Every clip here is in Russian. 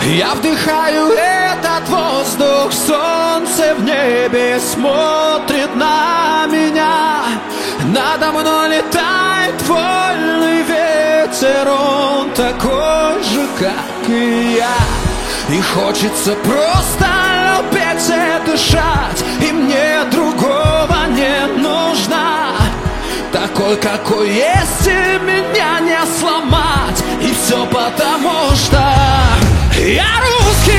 Я вдыхаю этот воздух, солнце в небе смотрит на меня. Надо мной летает вольный ветер, он такой же, как и я. И хочется просто петь и дышать, и мне другого не нужно. Такой, какой есть, и меня не сломать. И все потому, что я русский,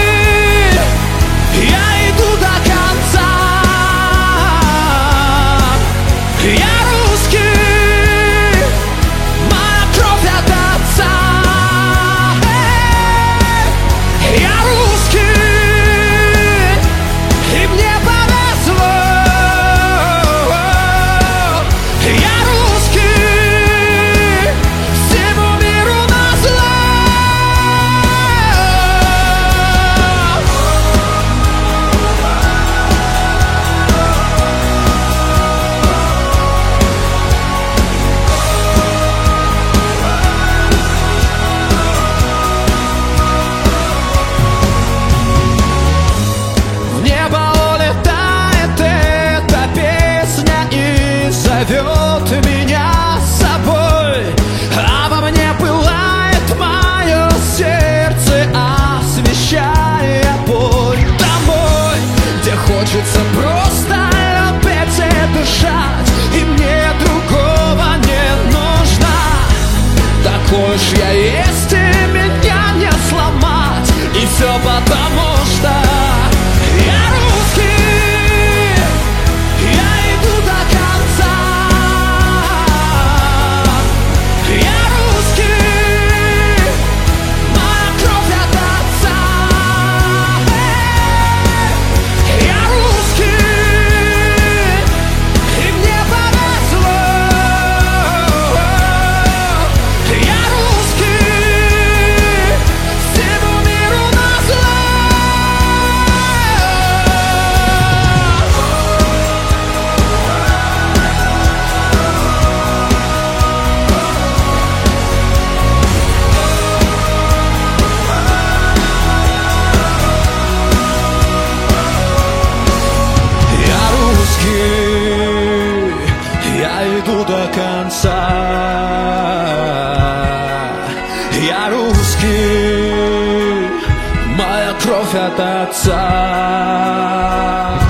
я иду до конца. Я русский, моя кровь от отца. Я русский, и мне повезло. Я русский, всему миру назло. В небо улетает эта песня и зовет меня с собой. А во мне пылает мое сердце, освещая путь домой, где хочется просто петь и дышать, и мне другого не нужно. Такой уж я есть, и меня не сломать. И все потому, что я русский, я иду до конца. Я русский, моя кровь от отца. Я русский, и мне повезло. Я русский, всему миру назло. Я русский, я иду до конца. Я русский, моя кровь от отца.